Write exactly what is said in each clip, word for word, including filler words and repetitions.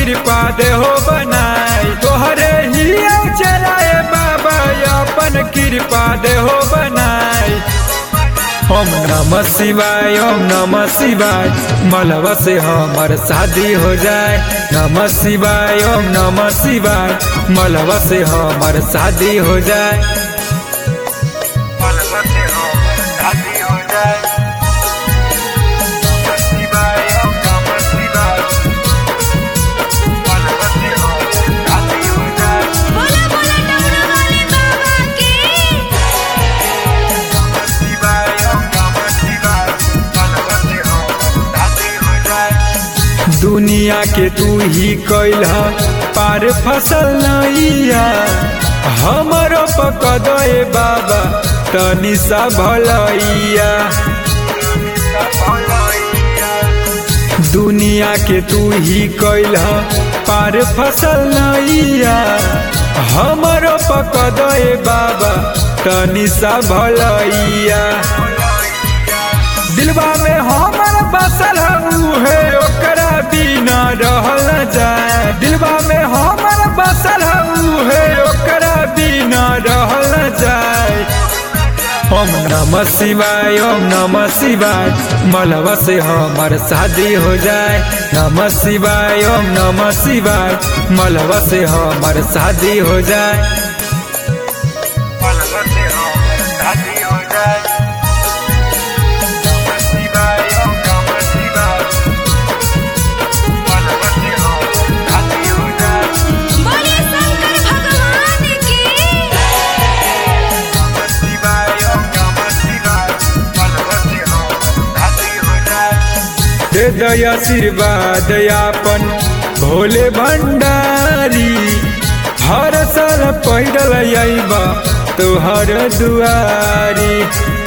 कृपा दे हो बनाई, तोहरे ही चलाए बाबा अपन कृपा दे हो बनाई। ओम नमः शिवाय ओम नमः शिवाय, मलवा से हमर शादी हो जाए। नमः शिवाय ओम नमः शिवाय, मलवा से हमर शादी हो जाए। मलवा से हमर शादी हो जाए। नमः शिवाय ओम नमः शिवाय, मलवा से हमर शादी हो जाए। बोला बोला डमरू वाले बाबा की। नमः शिवाय ओम नमः शिवाय, मलवा से हमर शादी हो जाए। दुनिया के तू ही कैला पार फसल नैया, हमरो पकड़े बाबा तनी सा भलैया। दुनिया के तू ही कैला पार फसल नैया, हमरो पकड़े बाबा तनी सा भलैया। दिलवा में हमर बसल है ओकरा बिना रहल जाए। दिलवा में हमर बसल है ओकरा बिना रहल जाए। ओम नमः शिवाय ओम नमः शिवाय, मलवा से हमर शादी हो जाए। नमः शिवाय ओम नमः शिवाय, मलवा से हमर शादी हो जाए। मलवा से हमर शादी हो जाए। नमः शिवाय ओम नमः शिवाय, मलवा से हमर शादी हो जाए। बोले शंकर भगवान की। नमः शिवाय ओम नमः शिवाय, मलवा से हमर शादी हो जाए। दे दया आशीर्वाद यापन भोले भंडारी, हर साल पैदल आइबा तोहर दुआरी।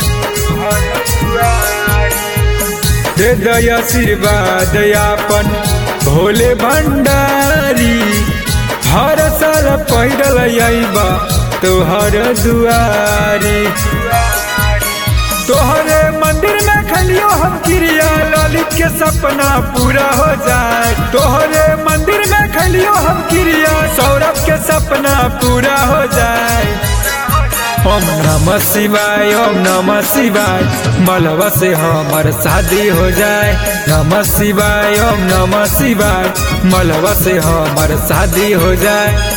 दे दया आशीर्वाद यापन भोले भंडारी, हर साल पैदल आइबा तोहर दुआरी। तोहरे मंदिर में खलियो हम क्रिया, ललित के सपना पूरा हो जाए। तोहरे मंदिर में खलियो हम क्रिया, सौरभ के सपना पूरा हो जाए। ओम नमः शिवाय ओम नमः शिवाय, मलवा से हमर शादी हो जाए। नमः शिवाय ओम नमः शिवाय, मलवा से हमर शादी हो जाए।